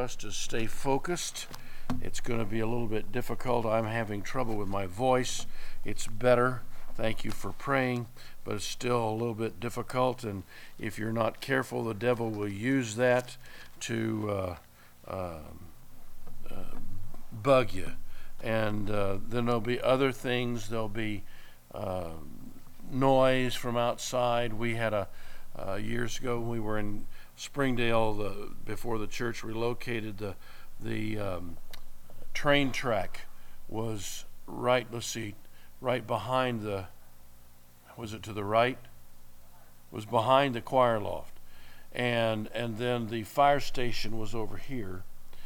best to stay focused. It's going to be a little bit difficult. I'm having trouble with my voice. It's better. Thank you for praying, but it's still a little bit difficult. And if you're not careful, the devil will use that to bug you. And then there'll be other things. There'll be noise from outside. We had years ago when we were in Springdale, before the church relocated, the train track was right behind was it to the right? It was behind the choir loft. And then the fire station was over here.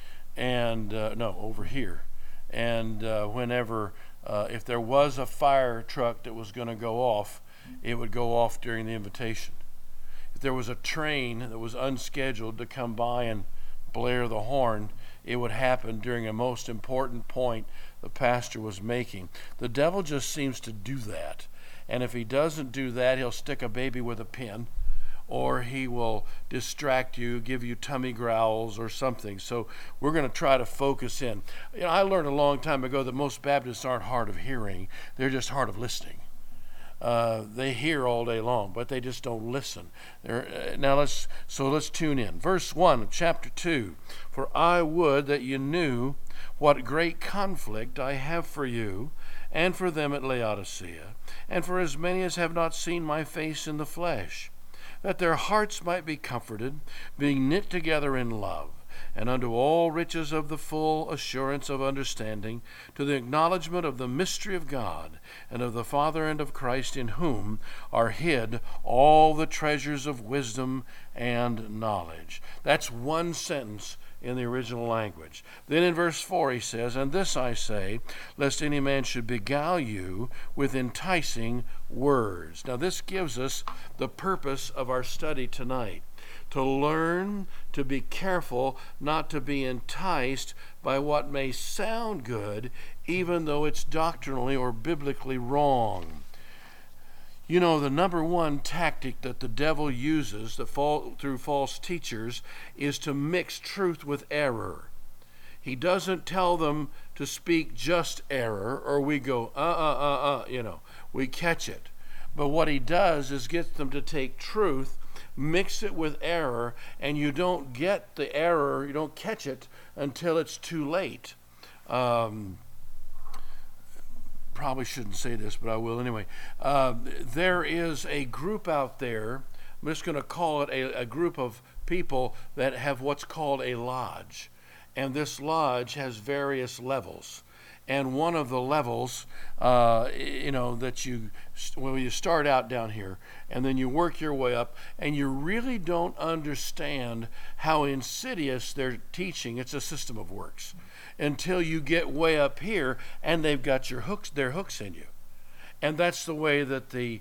Over here. And whenever, if there was a fire truck that was going to go off, it would go off during the invitation. If there was a train that was unscheduled to come by and blare the horn, it would happen during a most important point the pastor was making. The devil just seems to do that. And if he doesn't do that, he'll stick a baby with a pin, or he will distract you, give you tummy growls or something. So we're going to try to focus in. I learned a long time ago that most Baptists aren't hard of hearing. They're just hard of listening. They hear all day long, but they just don't listen. Let's tune in. Verse 1 of chapter 2. For I would that you knew what great conflict I have for you, and for them at Laodicea, and for as many as have not seen my face in the flesh, that their hearts might be comforted, being knit together in love, and unto all riches of the full assurance of understanding, to the acknowledgement of the mystery of God, and of the Father and of Christ, in whom are hid all the treasures of wisdom and knowledge. That's one sentence in the original language. Then in verse 4 he says, And this I say, lest any man should beguile you with enticing words. Now this gives us the purpose of our study tonight. To learn to be careful not to be enticed by what may sound good, even though it's doctrinally or biblically wrong. You know, the number one tactic that the devil uses through false teachers is to mix truth with error. He doesn't tell them to speak just error, or we go, we catch it. But what he does is get them to take truth, mix it with error, and you don't get the error, you don't catch it until it's too late. Probably shouldn't say this, but I will anyway. There is a group out there, I'm just going to call it a group of people that have what's called a lodge. And this lodge has various levels. And one of the levels, that you start out down here, and then you work your way up, and you really don't understand how insidious their teaching. It's a system of works, until you get way up here, and they've got their hooks in you. And that's the way that the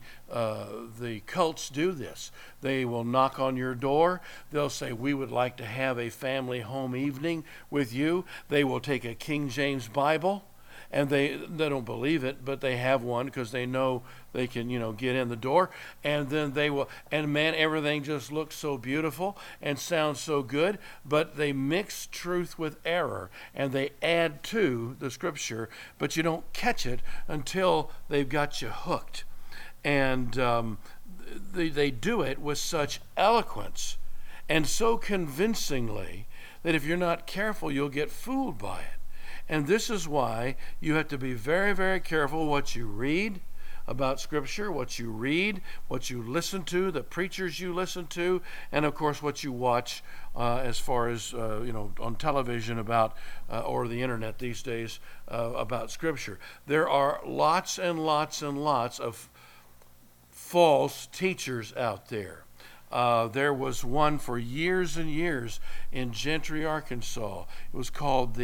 cults do this. They will knock on your door. They'll say, we would like to have a family home evening with you. They will take a King James Bible. And they don't believe it, but they have one because they know they can, get in the door. And then they will, and man, everything just looks so beautiful and sounds so good, but they mix truth with error, and they add to the scripture, but you don't catch it until they've got you hooked. And they do it with such eloquence and so convincingly that if you're not careful, you'll get fooled by it. And this is why you have to be very, very careful what you read about Scripture, what you read, what you listen to, the preachers you listen to, and of course what you watch as far as, on television about, or the internet these days about Scripture. There are lots and lots and lots of false teachers out there. There was one for years and years in Gentry, Arkansas. It was called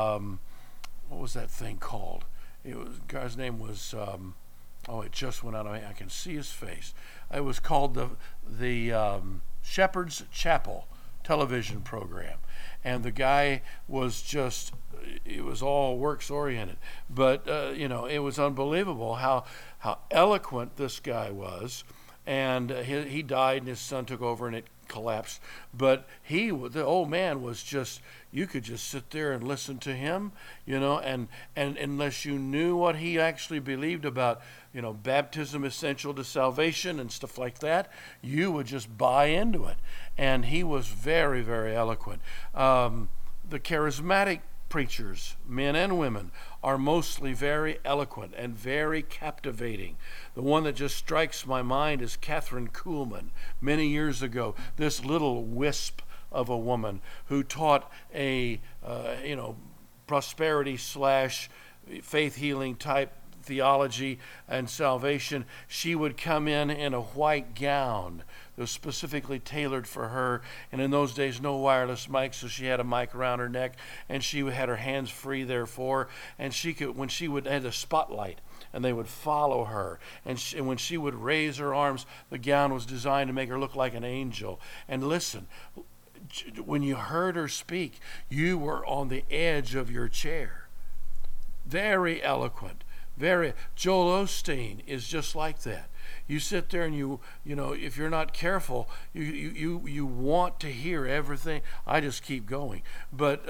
what was that thing called? Guy's name was, it just went out of my, I can see his face. It was called the Shepherd's Chapel television program. And the guy was it was all works oriented. But, it was unbelievable how eloquent this guy was. And he died, and his son took over, and it collapsed. But the old man was just, you could just sit there and listen to him, and unless you knew what he actually believed about, baptism essential to salvation and stuff like that, you would just buy into it. And he was very, very eloquent. The charismatic preachers, men and women, are mostly very eloquent and very captivating. The one that just strikes my mind is Catherine Kuhlman. Many years ago, this little wisp of a woman who taught a prosperity / faith healing type theology and salvation. She would come in a white gown that was specifically tailored for her, and in those days no wireless mic, so she had a mic around her neck, and she had her hands free therefore, and she could, when she would had a spotlight, and they would follow her, and when she would raise her arms, the gown was designed to make her look like an angel. And listen, when you heard her speak, you were on the edge of your chair. Very eloquent. Joel Osteen is just like that. You sit there and you if you're not careful, you want to hear everything. I just keep going, but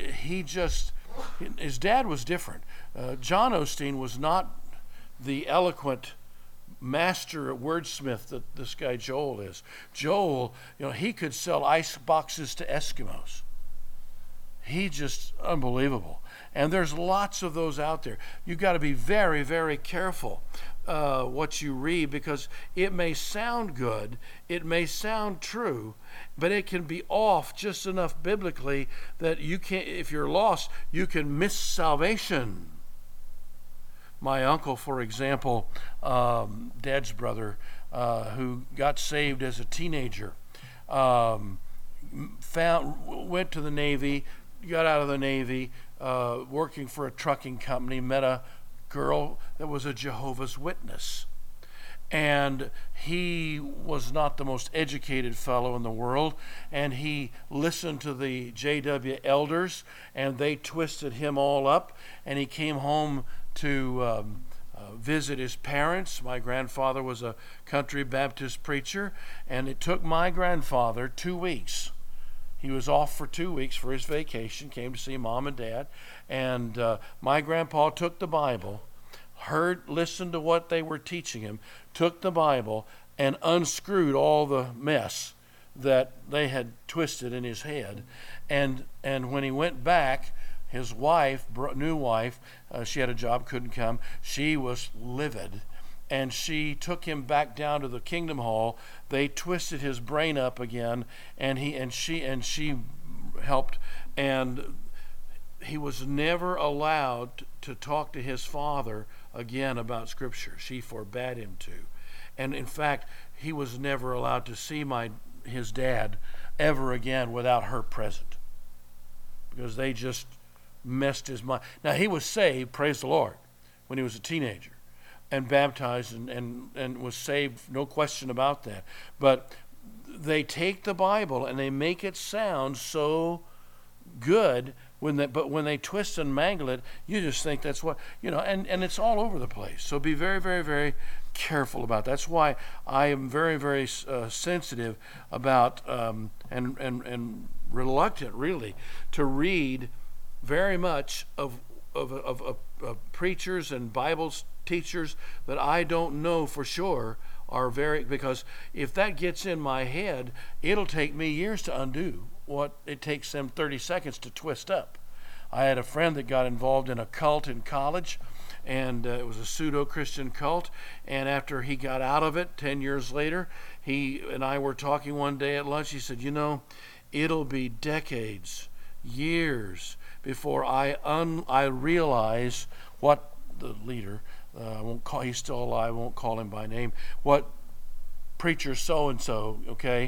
his dad was different. John Osteen was not the eloquent master wordsmith that this guy Joel is. Joel, he could sell ice boxes to Eskimos. He just unbelievable. And there's lots of those out there. You've got to be very, very careful what you read, because it may sound good, it may sound true, but it can be off just enough biblically that you can't, if you're lost, you can miss salvation. My uncle, for example, Dad's brother, who got saved as a teenager, went to the Navy, got out of the Navy, working for a trucking company, met a girl that was a Jehovah's Witness. And he was not the most educated fellow in the world, and he listened to the JW elders, and they twisted him all up, and he came home to visit his parents. My grandfather was a country Baptist preacher, and it took my grandfather 2 weeks. He was off for 2 weeks for his vacation, came to see Mom and Dad, and my grandpa took the Bible, listened to what they were teaching him, took the Bible, and unscrewed all the mess that they had twisted in his head. And when he went back, his wife, new wife, she had a job, couldn't come, she was livid. And she took him back down to the Kingdom Hall. They twisted his brain up again, and she helped. And he was never allowed to talk to his father again about Scripture. She forbade him to. And in fact, he was never allowed to see his dad ever again without her present, because they just messed his mind. Now, he was saved, praise the Lord, when he was a teenager, and baptized and was saved, no question about that. But they take the Bible and they make it sound so good, but when they twist and mangle it, you just think that's what, and it's all over the place. So be very, very, very careful about that. That's why I am very, very sensitive about and reluctant, really, to read very much of preachers and Bible teachers that I don't know for sure are because if that gets in my head, it'll take me years to undo what it takes them 30 seconds to twist up. I had a friend that got involved in a cult in college, and it was a pseudo-Christian cult, and after he got out of it 10 years later, he and I were talking one day at lunch. He said, it'll be decades, years before I realize what the leader, he's still alive, I won't call him by name, what preacher so-and-so,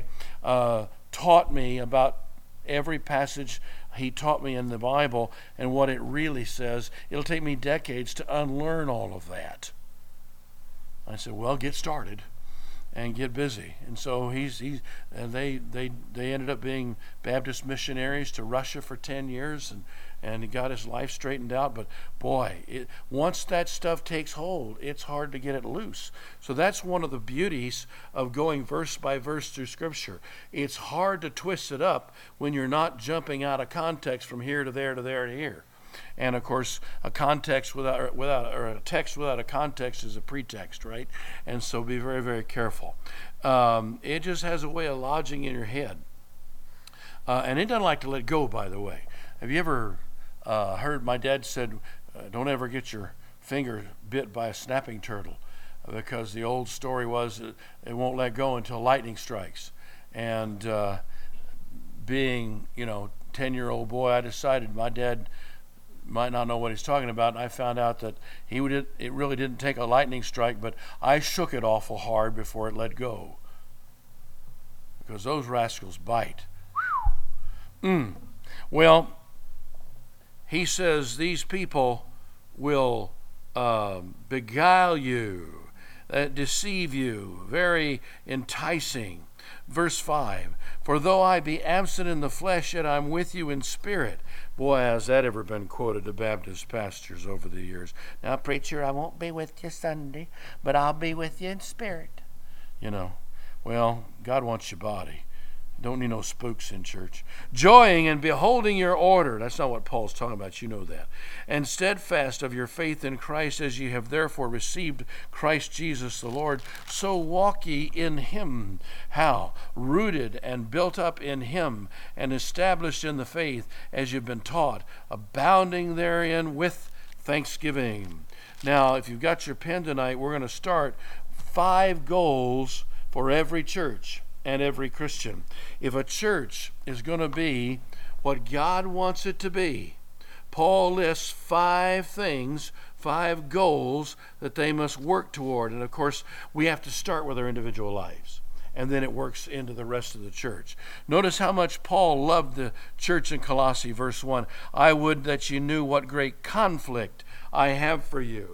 taught me about every passage he taught me in the Bible and what it really says. It'll take me decades to unlearn all of that. I said, well, get started. and get busy. And so they ended up being Baptist missionaries to Russia for 10 years, and he got his life straightened out. But boy, once that stuff takes hold, it's hard to get it loose. So that's one of the beauties of going verse by verse through Scripture. It's hard to twist it up when you're not jumping out of context from here to there to there to here. And of course, a text without a context is a pretext, right? And so be very, very careful. It just has a way of lodging in your head, and it doesn't like to let go. By the way, have you ever heard? My dad said, "Don't ever get your finger bit by a snapping turtle," because the old story was it won't let go until lightning strikes. And being 10-year-old boy, I decided my dad might not know what he's talking about, and I found out that it really didn't take a lightning strike, but I shook it awful hard before it let go, because those rascals bite. Well, he says these people will beguile you, deceive you, very enticing. Verse 5, for though I be absent in the flesh, yet I'm with you in spirit. Boy, has that ever been quoted to Baptist pastors over the years. Now, preacher, I won't be with you Sunday, but I'll be with you in spirit. Well, God wants your body. Don't need no spooks in church. Joying and beholding your order. That's not what Paul's talking about. You know that. And steadfast of your faith in Christ, as ye have therefore received Christ Jesus the Lord, so walk ye in him. How? Rooted and built up in him, and established in the faith, as you've been taught, abounding therein with thanksgiving. Now, if you've got your pen tonight, we're going to start 5 goals for every church and every Christian. If a church is going to be what God wants it to be, Paul lists 5 things, 5 goals that they must work toward. And of course, we have to start with our individual lives, and then it works into the rest of the church. Notice how much Paul loved the church in Colossae, verse 1. I would that you knew what great conflict I have for you.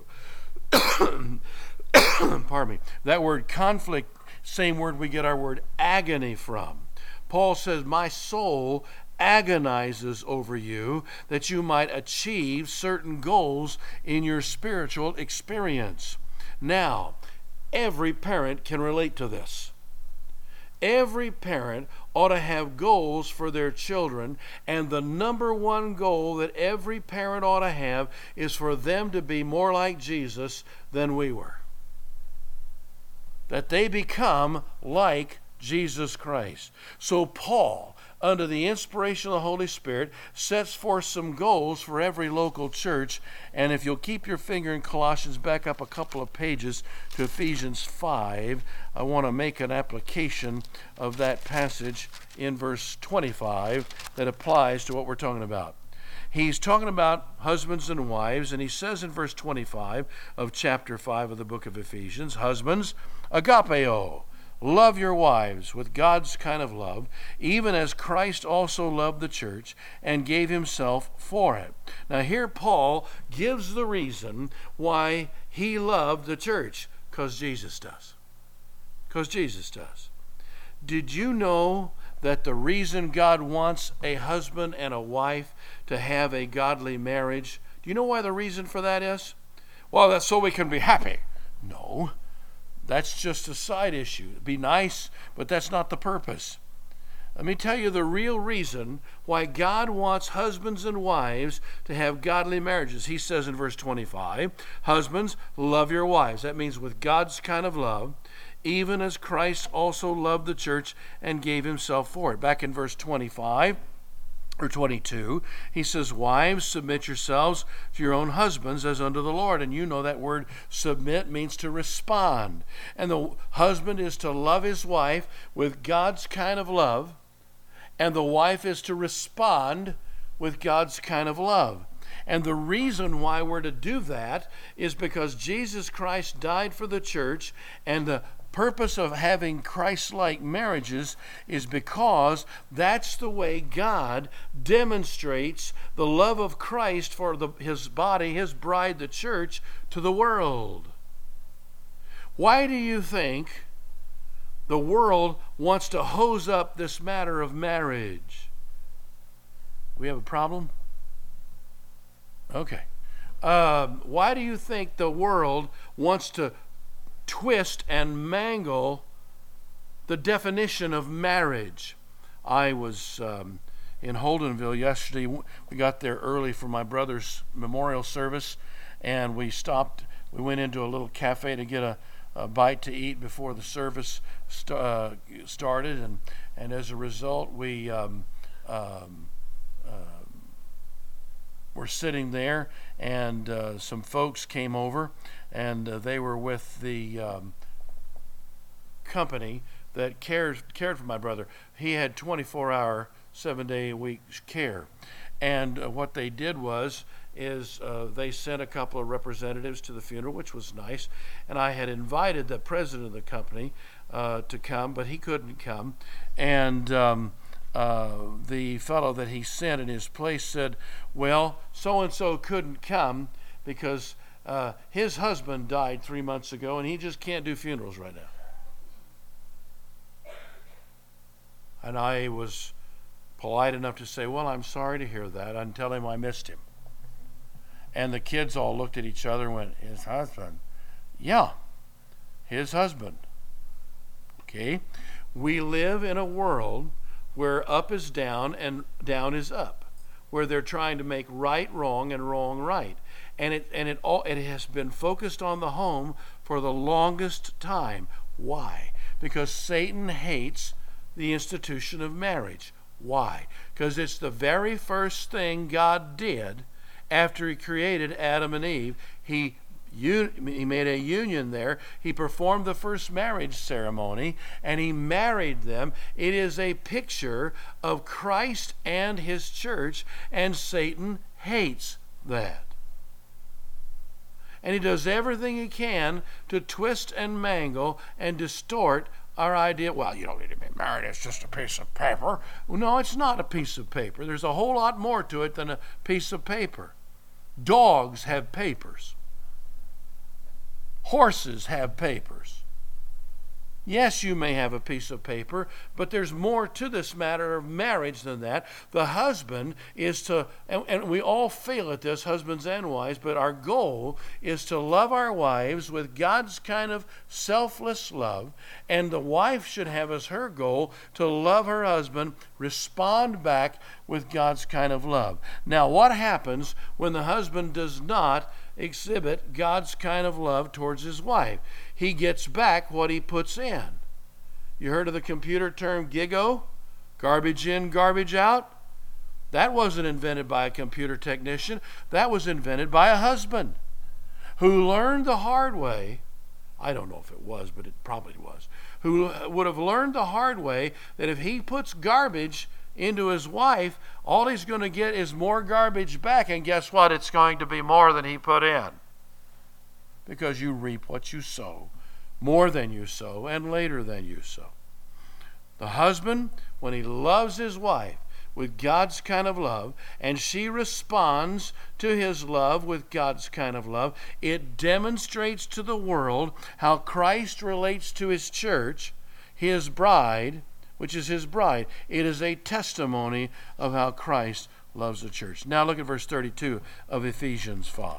Pardon me. That word conflict, same word we get our word agony from. Paul says, my soul agonizes over you that you might achieve certain goals in your spiritual experience. Now, every parent can relate to this. Every parent ought to have goals for their children, and the number one goal that every parent ought to have is for them to be more like Jesus than we were. That they become like Jesus Christ. So Paul, under the inspiration of the Holy Spirit, sets forth some goals for every local church. And if you'll keep your finger in Colossians, back up a couple of pages to Ephesians 5, I want to make an application of that passage in verse 25 that applies to what we're talking about. He's talking about husbands and wives, and he says in verse 25 of chapter 5 of the book of Ephesians, husbands, agapeo, love your wives with God's kind of love, even as Christ also loved the church and gave himself for it. Now here Paul gives the reason why he loved the church, because Jesus does. Because Jesus does. Did you know that the reason God wants a husband and a wife to have a godly marriage, do you know why the reason for that is? Well, that's so we can be happy. No, that's just a side issue. It'd be nice, but that's not the purpose. Let me tell you the real reason why God wants husbands and wives to have godly marriages. He says in verse 25, husbands, love your wives. That means with God's kind of love, even as Christ also loved the church and gave himself for it. Back in verse 25 or 22, he says, wives, submit yourselves to your own husbands as unto the Lord. And you know that word submit means to respond. And the husband is to love his wife with God's kind of love, and the wife is to respond with God's kind of love. And the reason why we're to do that is because Jesus Christ died for the church, and the purpose of having Christ-like marriages is because that's the way God demonstrates the love of Christ for his body, his bride, the church, to the world. Why do you think the world wants to hose up this matter of marriage. We have a problem? Okay. Why do you think the world wants to twist and mangle the definition of marriage? I was in Holdenville yesterday. We got there early for my brother's memorial service, and we went into a little cafe to get a bite to eat before the service started, and as a result, we were sitting there, and some folks came over, and they were with the company that cared for my brother. He had 24-hour, 7-day-a-week care, and what they did is they sent a couple of representatives to the funeral, which was nice, and I had invited the president of the company to come, but he couldn't come, and the fellow that he sent in his place said, well, so-and-so couldn't come because his husband died 3 months ago, and he just can't do funerals right now. And I was polite enough to say, well, I'm sorry to hear that, and tell him I missed him. And the kids all looked at each other and went, his husband? Yeah, his husband. Okay? We live in a world where up is down and down is up, where they're trying to make right wrong and wrong right. And it has been focused on the home for the longest time. Why? Because Satan hates the institution of marriage. Why? Because it's the very first thing God did after he created Adam and Eve. He made a union there. He performed the first marriage ceremony, and he married them. It is a picture of Christ and his church, and Satan hates that. And he does everything he can to twist and mangle and distort our idea. Well, you don't need to be married, it's just a piece of paper. No, it's not a piece of paper. There's a whole lot more to it than a piece of paper. Dogs have papers. Horses have papers. Yes, you may have a piece of paper, but there's more to this matter of marriage than that. The husband is to, and we all fail at this, husbands and wives, but our goal is to love our wives with God's kind of selfless love, and the wife should have as her goal to love her husband, respond back with God's kind of love. Now, what happens when the husband does not exhibit God's kind of love towards his wife? He gets back what he puts in. You heard of the computer term GIGO? Garbage in, garbage out? That wasn't invented by a computer technician. That was invented by a husband who learned the hard way. I don't know if it was, but it probably was. Who would have learned the hard way that if he puts garbage into his wife, all he's going to get is more garbage back, and guess what? It's going to be more than he put in. Because you reap what you sow, more than you sow, and later than you sow. The husband, when he loves his wife with God's kind of love, and she responds to his love with God's kind of love, it demonstrates to the world how Christ relates to his church, his bride, which is his bride. It is a testimony of how Christ loves the church. Now look at verse 32 of Ephesians 5.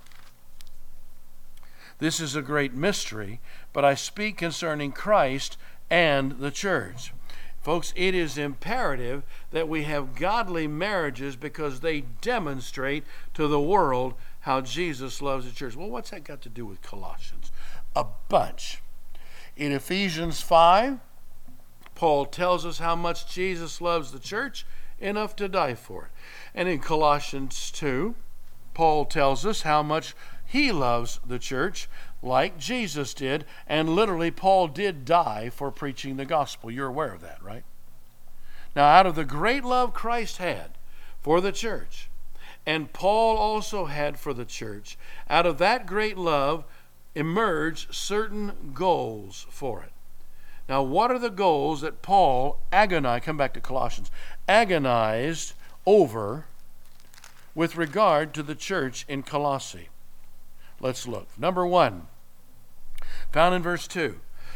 This is a great mystery, but I speak concerning Christ and the church. Folks, it is imperative that we have godly marriages because they demonstrate to the world how Jesus loves the church. Well, what's that got to do with Colossians? A bunch. In Ephesians 5, Paul tells us how much Jesus loves the church, enough to die for it. And in Colossians 2, Paul tells us how much he loves the church, like Jesus did, and literally Paul did die for preaching the gospel. You're aware of that, right? Now, out of the great love Christ had for the church, and Paul also had for the church, out of that great love emerged certain goals for it. Now, what are the goals that Paul agonized, come back to Colossians, agonized over with regard to the church in Colossae? Let's look. Number 1, found in verse 2.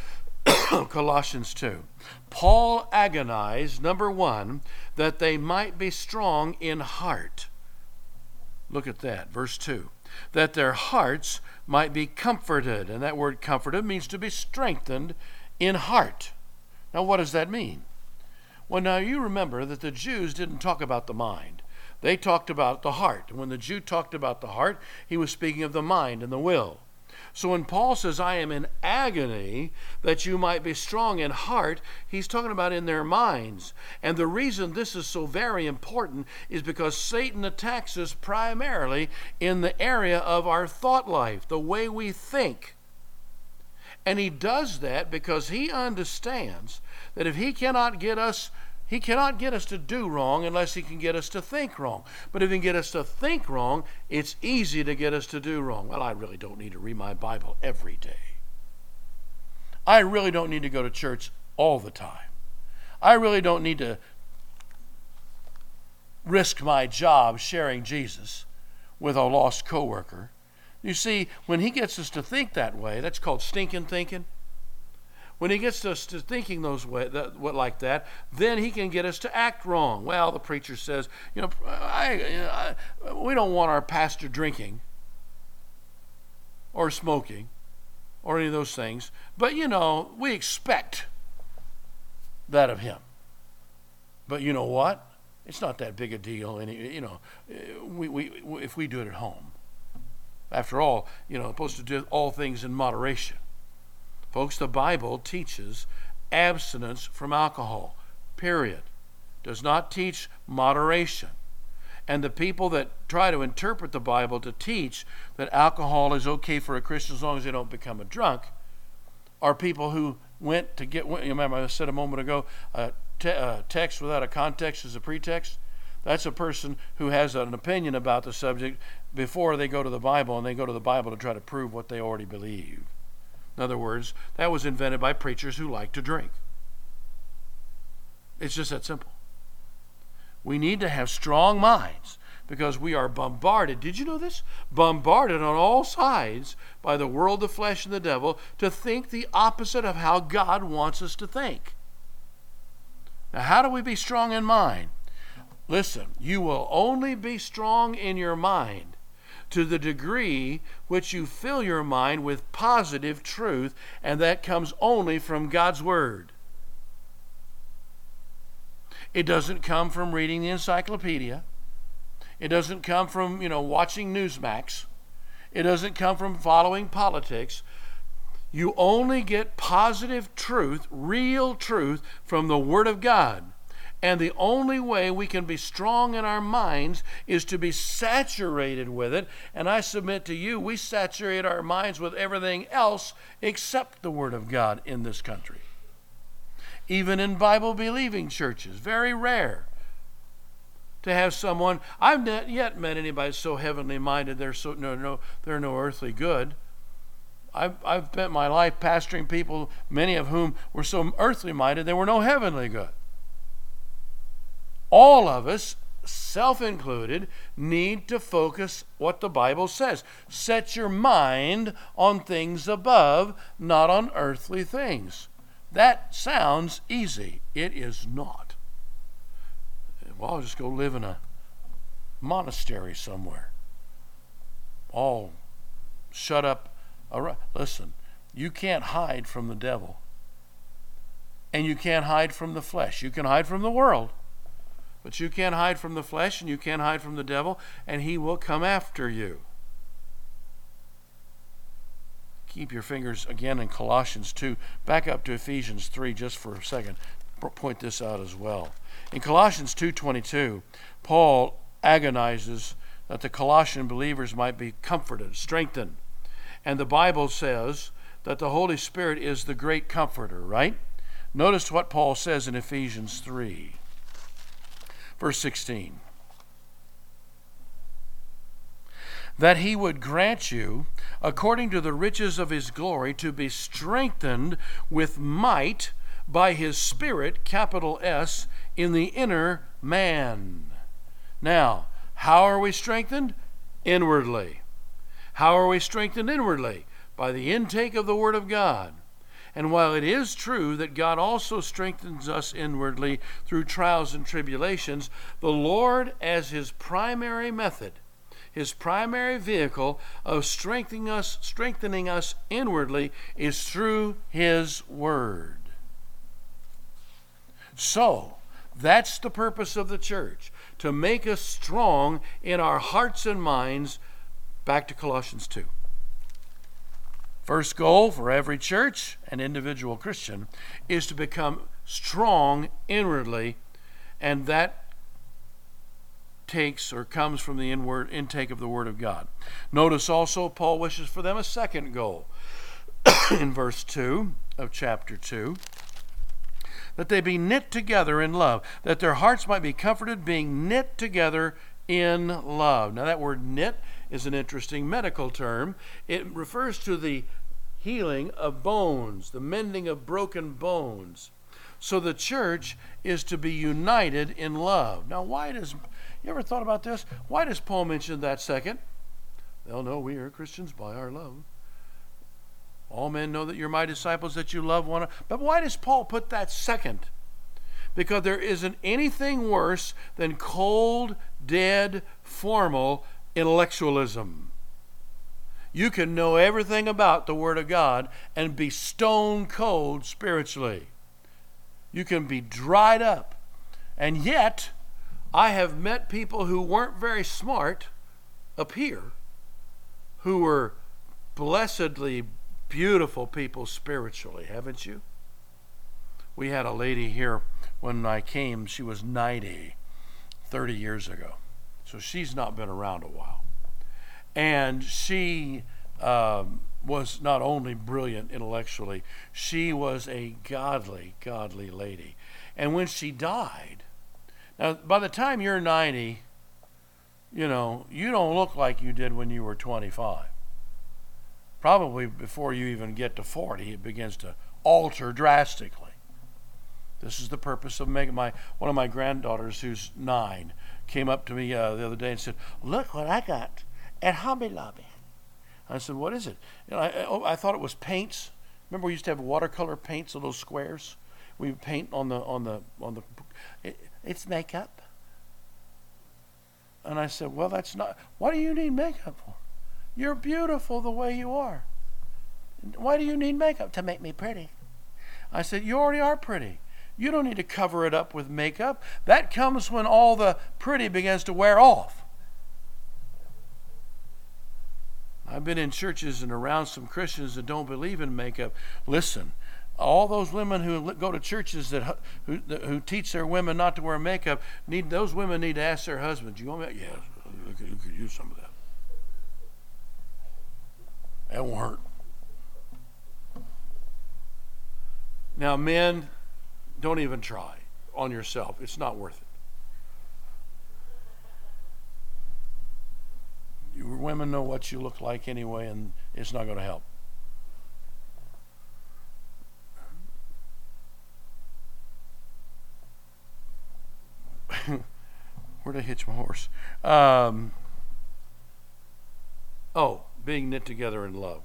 Colossians 2. Paul agonized, number one, that they might be strong in heart. Look at that, verse 2. That their hearts might be comforted. And that word comforted means to be strengthened in heart. Now, what does that mean? Well, now you remember that the Jews didn't talk about the mind. They talked about the heart. And when the Jew talked about the heart, he was speaking of the mind and the will. So when Paul says, I am in agony that you might be strong in heart, he's talking about in their minds. And the reason this is so very important is because Satan attacks us primarily in the area of our thought life, the way we think. And he does that because he understands that if he cannot get us to do wrong unless he can get us to think wrong. But if he can get us to think wrong, it's easy to get us to do wrong. Well, I really don't need to read my Bible every day. I really don't need to go to church all the time. I really don't need to risk my job sharing Jesus with a lost coworker. You see, when he gets us to think that way, that's called stinking thinking. When he gets us to thinking like that, then he can get us to act wrong. Well, the preacher says, we don't want our pastor drinking or smoking or any of those things, but we expect that of him. But you know what? It's not that big a deal. If we do it at home. After all, supposed to do all things in moderation. Folks, the Bible teaches abstinence from alcohol, period. Does not teach moderation. And the people that try to interpret the Bible to teach that alcohol is okay for a Christian as long as they don't become a drunk are people who went to get, remember I said a moment ago, a text without a context is a pretext. That's a person who has an opinion about the subject before they go to the Bible, and they go to the Bible to try to prove what they already believe. In other words, that was invented by preachers who like to drink. It's just that simple. We need to have strong minds because we are bombarded. Did you know this? Bombarded on all sides by the world, the flesh, and the devil to think the opposite of how God wants us to think. Now, how do we be strong in mind? Listen, you will only be strong in your mind to the degree which you fill your mind with positive truth, and that comes only from God's Word. It doesn't come from reading the encyclopedia. It doesn't come from, watching Newsmax. It doesn't come from following politics. You only get positive truth, real truth, from the Word of God. And the only way we can be strong in our minds is to be saturated with it. And I submit to you, we saturate our minds with everything else except the Word of God in this country. Even in Bible-believing churches, very rare to have someone, I've not yet met anybody so heavenly minded they're no earthly good. I've spent my life pastoring people, many of whom were so earthly minded they were no heavenly good. All of us, self included, need to focus what the Bible says. Set your mind on things above, not on earthly things. That sounds easy. It is not. Well, I'll just go live in a monastery somewhere. All shut up. Listen, you can't hide from the devil. And you can't hide from the flesh. You can hide from the world. But you can't hide from the flesh, and you can't hide from the devil, and he will come after you. Keep your fingers again in Colossians 2. Back up to Ephesians 3 just for a second. Point this out as well. In Colossians 2:22, Paul agonizes that the Colossian believers might be comforted, strengthened. And the Bible says that the Holy Spirit is the great comforter, right? Notice what Paul says in Ephesians 3. Verse 16. That he would grant you, according to the riches of his glory, to be strengthened with might by his Spirit, capital S, in the inner man. Now, how are we strengthened? Inwardly. How are we strengthened inwardly? By the intake of the Word of God. And while it is true that God also strengthens us inwardly through trials and tribulations, the Lord, as his primary method, his primary vehicle of strengthening us inwardly, is through his word. So, that's the purpose of the church, to make us strong in our hearts and minds. Back to Colossians 2. First goal for every church and individual Christian is to become strong inwardly, and that takes or comes from the inward intake of the Word of God. Notice also Paul wishes for them a second goal in verse 2 of chapter 2, that they be knit together in love, that their hearts might be comforted, being knit together in love. Now that word knit is an interesting medical term. It refers to the healing of bones, the mending of broken bones. So the church is to be united in love. Now you ever thought about this? Why does Paul mention that second? They'll know we are Christians by our love. All men know that you're my disciples, that you love one another. But why does Paul put that second? Because there isn't anything worse than cold, dead, formal intellectualism. You can know everything about the Word of God and be stone cold spiritually. You can be dried up. And yet, I have met people who weren't very smart up here, who were blessedly beautiful people spiritually, haven't you? We had a lady here when I came. She was 90, 30 years ago. So she's not been around a while. And she was not only brilliant intellectually, she was a godly lady. And when she died, now by the time you're 90, you don't look like you did when you were 25. Probably before you even get to 40, it begins to alter drastically. This is the purpose of making one of my granddaughters, who's 9, came up to me the other day and said, "Look what I got at Hobby Lobby." I said, "What is it?" And I thought it was paints. Remember, we used to have watercolor paints of those squares. We would paint on the. It's makeup. And I said, "Well, that's not. What do you need makeup for? You're beautiful the way you are. Why do you need makeup? To make me pretty." I said, "You already are pretty. You don't need to cover it up with makeup. That comes when all the pretty begins to wear off." I've been in churches and around some Christians that don't believe in makeup. Listen, all those women who go to churches who teach their women not to wear makeup, those women need to ask their husbands, "You want makeup?" "Yes, you could use some of that. That won't hurt." Now, men, don't even try on yourself. It's not worth it. You women know what you look like anyway, and it's not going to help. Where'd I hitch my horse? Being knit together in love.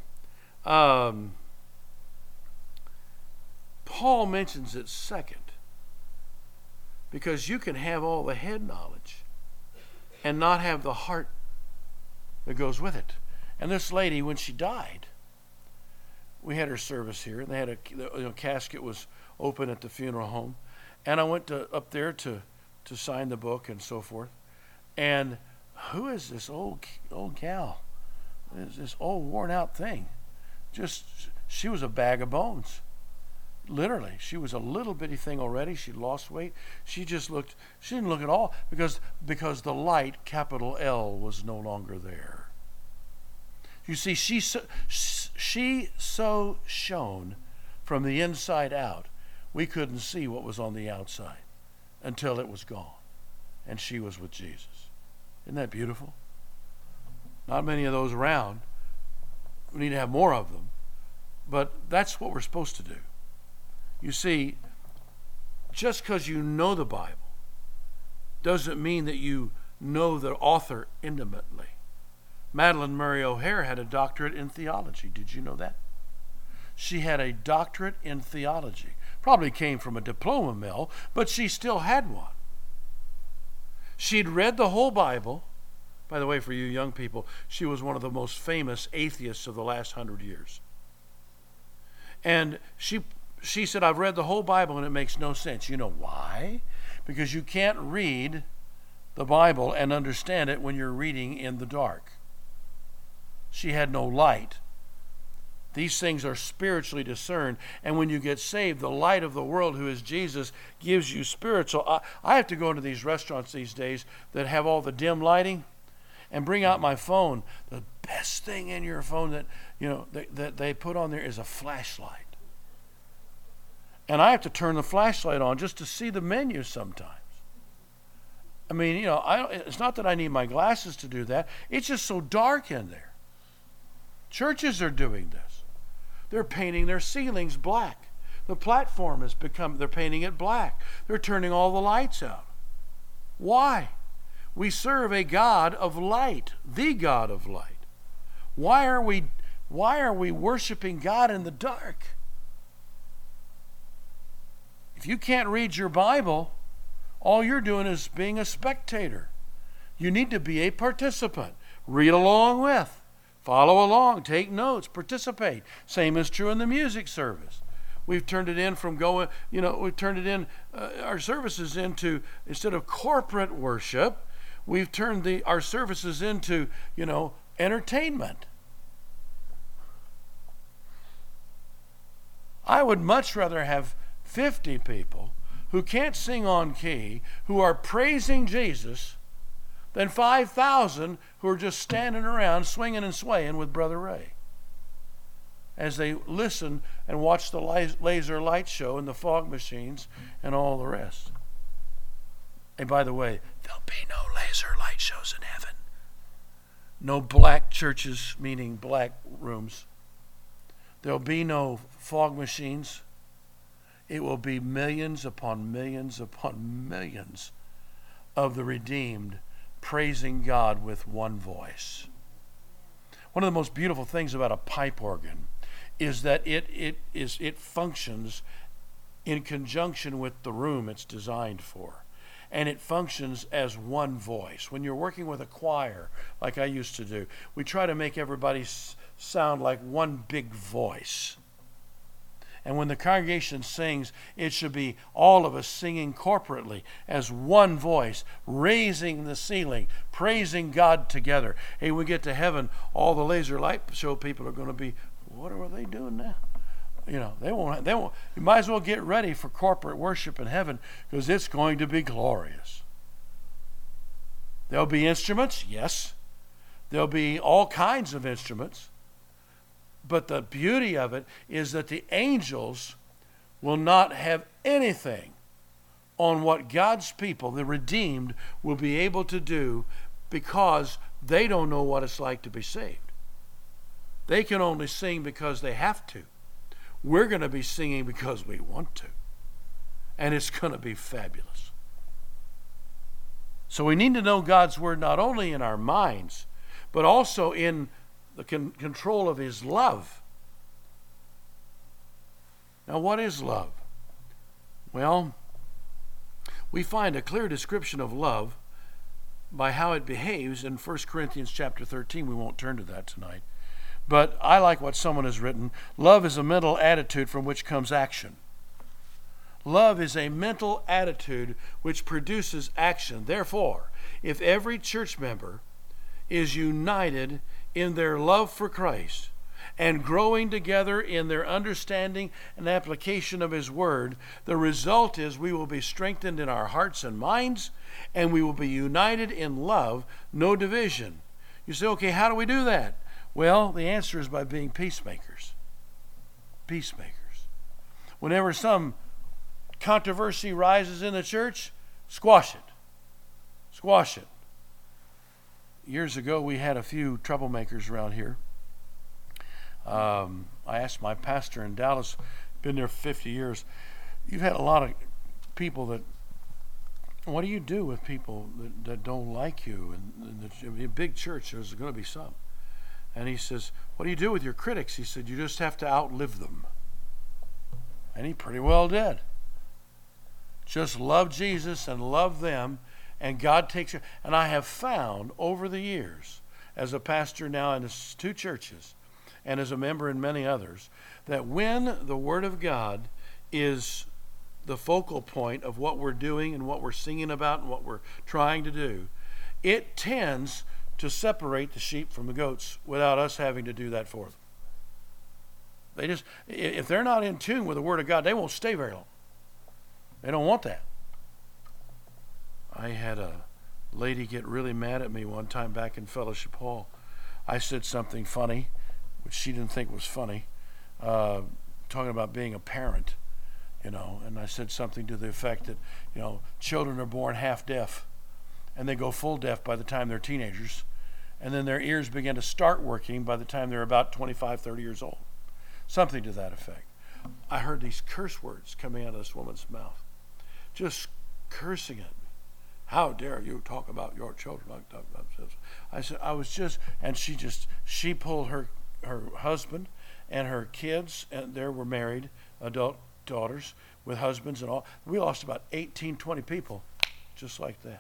Paul mentions it second, because you can have all the head knowledge and not have the heart that goes with it. And this lady, when she died, we had her service here. They had a casket was open at the funeral home, and I went up there to sign the book and so forth. And who is this old gal? This old worn out thing? She was a bag of bones. Literally, she was a little bitty thing already. She lost weight. She didn't look at all because the light, capital L, was no longer there. You see, she so shone from the inside out, we couldn't see what was on the outside until it was gone, and she was with Jesus. Isn't that beautiful? Not many of those around. We need to have more of them, but that's what we're supposed to do. You see, just because you know the Bible doesn't mean that you know the author intimately. Madalyn Murray O'Hair had a doctorate in theology. Did you know that? She had a doctorate in theology. Probably came from a diploma mill, but she still had one. She'd read the whole Bible. By the way, for you young people, she was one of the most famous atheists of the last 100 years. And she said, I've read the whole Bible and it makes no sense. You know why? Because you can't read the Bible and understand it when you're reading in the dark. She had no light. These things are spiritually discerned, and when you get saved, the light of the world, who is Jesus, gives you spiritual. I have to go into these restaurants these days that have all the dim lighting and bring out my phone. The best thing in your phone that they put on there is a flashlight. And I have to turn the flashlight on just to see the menu sometimes. I mean, it's not that I need my glasses to do that. It's just so dark in there. Churches are doing this. They're painting their ceilings black. The platform they're painting it black. They're turning all the lights out. Why? We serve a God of light, the God of light. Why are we worshiping God in the dark? If you can't read your Bible, all you're doing is being a spectator. You need to be a participant. Read along with. Follow along, take notes, participate. Same is true in the music service. We've turned it in our services into, instead of corporate worship, we've turned our services into, entertainment. I would much rather have 50 people who can't sing on key, who are praising Jesus, than 5,000 who are just standing around swinging and swaying with Brother Ray as they listen and watch the laser light show and the fog machines and all the rest. And by the way, there'll be no laser light shows in heaven. No black churches, meaning black rooms. There'll be no fog machines. It will be millions upon millions upon millions of the redeemed praising God with one voice. One of the most beautiful things about a pipe organ is that it functions in conjunction with the room it's designed for. And it functions as one voice. When you're working with a choir, like I used to do, we try to make everybody sound like one big voice. And when the congregation sings, it should be all of us singing corporately as one voice, raising the ceiling, praising God together. Hey, when we get to heaven, all the laser light show people are going to be, what are they doing now? They won't. You might as well get ready for corporate worship in heaven, because it's going to be glorious. There'll be instruments, yes. There'll be all kinds of instruments. But the beauty of it is that the angels will not have anything on what God's people, the redeemed, will be able to do, because they don't know what it's like to be saved. They can only sing because they have to. We're going to be singing because we want to. And it's going to be fabulous. So we need to know God's word not only in our minds, but also in the control of his love. Now, what is love? Well, we find a clear description of love by how it behaves in 1 Corinthians chapter 13. We won't turn to that tonight. But I like what someone has written. Love is a mental attitude from which comes action. Love is a mental attitude which produces action. Therefore, if every church member is united in their love for Christ and growing together in their understanding and application of his word, the result is we will be strengthened in our hearts and minds, and we will be united in love, no division. You say, okay, how do we do that? Well, the answer is by being peacemakers. Peacemakers. Whenever some controversy rises in the church, squash it. Squash it. Years ago, we had a few troublemakers around here. I asked my pastor in Dallas, been there 50 years, you've had a lot of people that, what do you do with people that don't like you? And in a big church, there's going to be some. And he says, what do you do with your critics? He said, you just have to outlive them. And he pretty well did. Just love Jesus and love them, and God takes care. And I have found over the years, as a pastor now in 2 churches, and as a member in many others, that when the Word of God is the focal point of what we're doing and what we're singing about and what we're trying to do, it tends to separate the sheep from the goats without us having to do that for them. They just, if they're not in tune with the Word of God, they won't stay very long. They don't want that. I had a lady get really mad at me one time back in Fellowship Hall. I said something funny, which she didn't think was funny, talking about being a parent, and I said something to the effect that, children are born half deaf, and they go full deaf by the time they're teenagers, and then their ears begin to start working by the time they're about 25, 30 years old. Something to that effect. I heard these curse words coming out of this woman's mouth, just cursing at me. How dare you talk about your children like that? I said, and she pulled her husband and her kids, and there were married adult daughters with husbands and all. We lost about 18, 20 people just like that.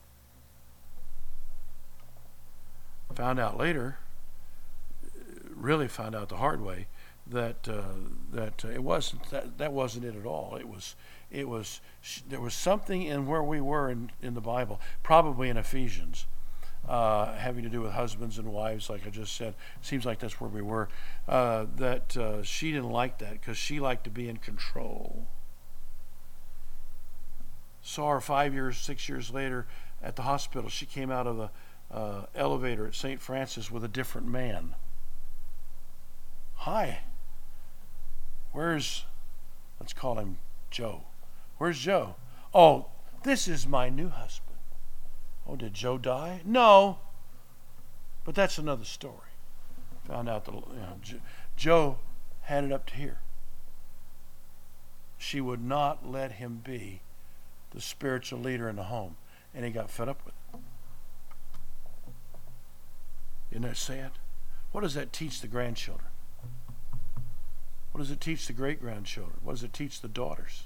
Found out later, really found out the hard way, that it wasn't that wasn't it at all. It was there was something in where we were in the Bible, probably in Ephesians, having to do with husbands and wives, like I just said. Seems like that's where we were. That she didn't like that because she liked to be in control. Saw her 5 years, 6 years later at the hospital. She came out of the elevator at St. Francis with a different man. Hi. Let's call him Joe. Where's Joe? Oh, this is my new husband. Oh, did Joe die? No. But that's another story. Found out that Joe had it up to here. She would not let him be the spiritual leader in the home, and he got fed up with it. Isn't that sad? What does that teach the grandchildren? What does it teach the great-grandchildren? What does it teach the daughters?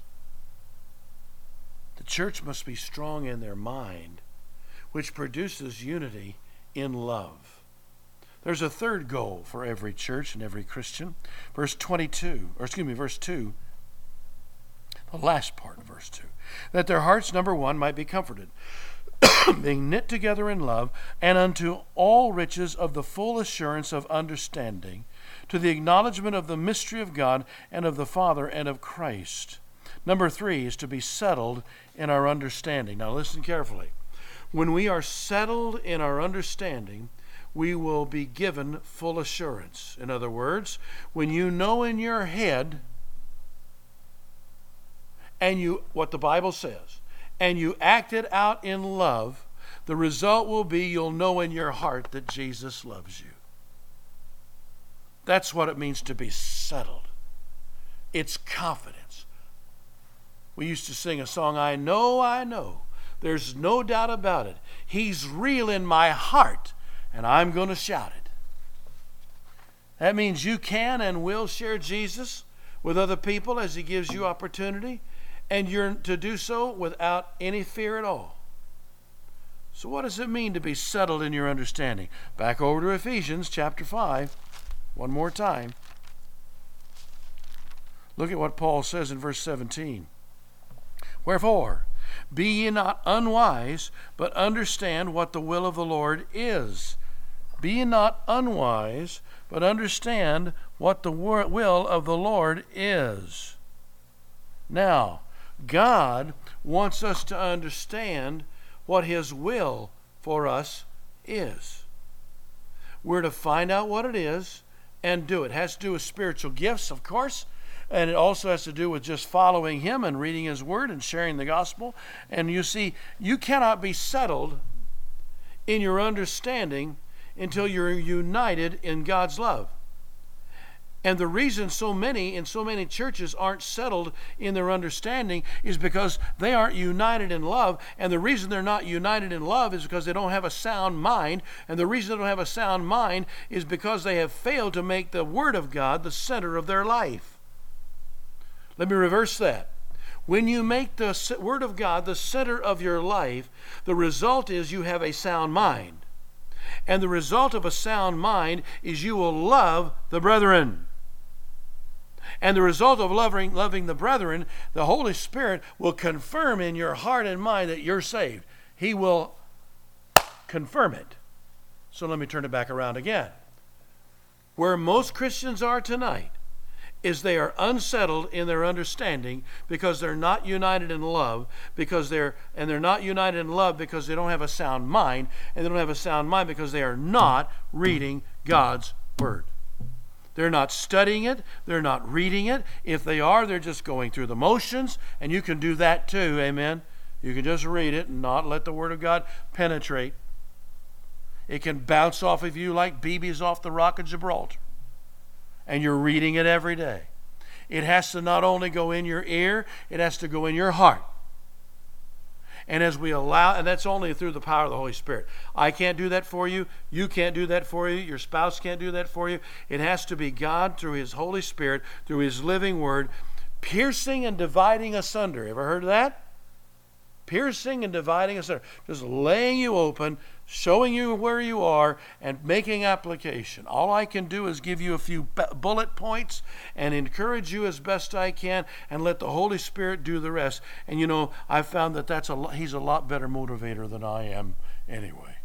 The church must be strong in their mind, which produces unity in love. There's a third goal for every church and every Christian. Verse 2, the last part of verse 2. That their hearts, number 1, might be comforted, being knit together in love, and unto all riches of the full assurance of understanding, to the acknowledgement of the mystery of God and of the Father and of Christ. Number 3 is to be settled in our understanding. Now listen carefully. When we are settled in our understanding, we will be given full assurance. In other words, when you know in your head and what the Bible says, and you act it out in love, the result will be you'll know in your heart that Jesus loves you. That's what it means to be settled. It's confidence. We used to sing a song, I know, there's no doubt about it. He's real in my heart, and I'm going to shout it. That means you can and will share Jesus with other people as he gives you opportunity, and you're to do so without any fear at all. So what does it mean to be settled in your understanding? Back over to Ephesians chapter 5. One more time. Look at what Paul says in verse 17. Wherefore, be ye not unwise, but understand what the will of the Lord is. Be ye not unwise, but understand what the will of the Lord is. Now, God wants us to understand what his will for us is. We're to find out what it is and do it. It has to do with spiritual gifts, of course, and it also has to do with just following him and reading his word and sharing the gospel. And you see, you cannot be settled in your understanding until you're united in God's love. And the reason so many in so many churches aren't settled in their understanding is because they aren't united in love. And the reason they're not united in love is because they don't have a sound mind. And the reason they don't have a sound mind is because they have failed to make the Word of God the center of their life. Let me reverse that. When you make the Word of God the center of your life, the result is you have a sound mind. And the result of a sound mind is you will love the brethren. And the result of loving the brethren, the Holy Spirit will confirm in your heart and mind that you're saved. He will confirm it. So let me turn it back around again. Where most Christians are tonight is they are unsettled in their understanding because they're not united in love, they're not united in love because they don't have a sound mind, and they don't have a sound mind because they are not reading God's Word. They're not studying it. They're not reading it. If they are, they're just going through the motions, and you can do that too, amen? You can just read it and not let the Word of God penetrate. It can bounce off of you like BBs off the Rock of Gibraltar, and you're reading it every day. It has to not only go in your ear, it has to go in your heart. And as we allow, and that's only through the power of the Holy Spirit. I can't do that for you. You can't do that for you. Your spouse can't do that for you. It has to be God through His Holy Spirit, through His living Word, piercing and dividing asunder. Ever heard of that? Piercing and dividing asunder. Just laying you open, showing you where you are, and making application. All I can do is give you a few bullet points and encourage you as best I can, and let the Holy Spirit do the rest. And you know, I've found that He's a lot better motivator than I am anyway.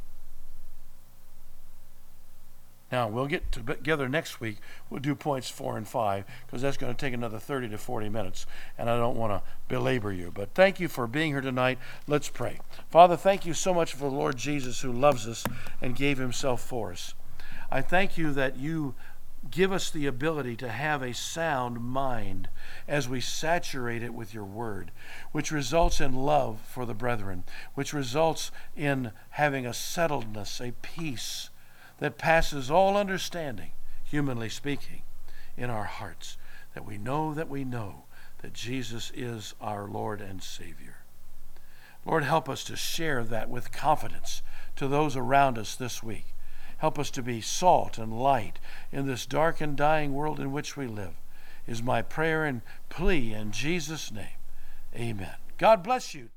Now, we'll get together next week. We'll do points 4 and 5, because that's going to take another 30 to 40 minutes, and I don't want to belabor you. But thank you for being here tonight. Let's pray. Father, thank you so much for the Lord Jesus, who loves us and gave Himself for us. I thank you that you give us the ability to have a sound mind as we saturate it with your Word, which results in love for the brethren, which results in having a settledness, a peace that passes all understanding, humanly speaking, in our hearts, that we know that Jesus is our Lord and Savior. Lord, help us to share that with confidence to those around us this week. Help us to be salt and light in this dark and dying world in which we live, is my prayer and plea in Jesus' name. Amen. God bless you.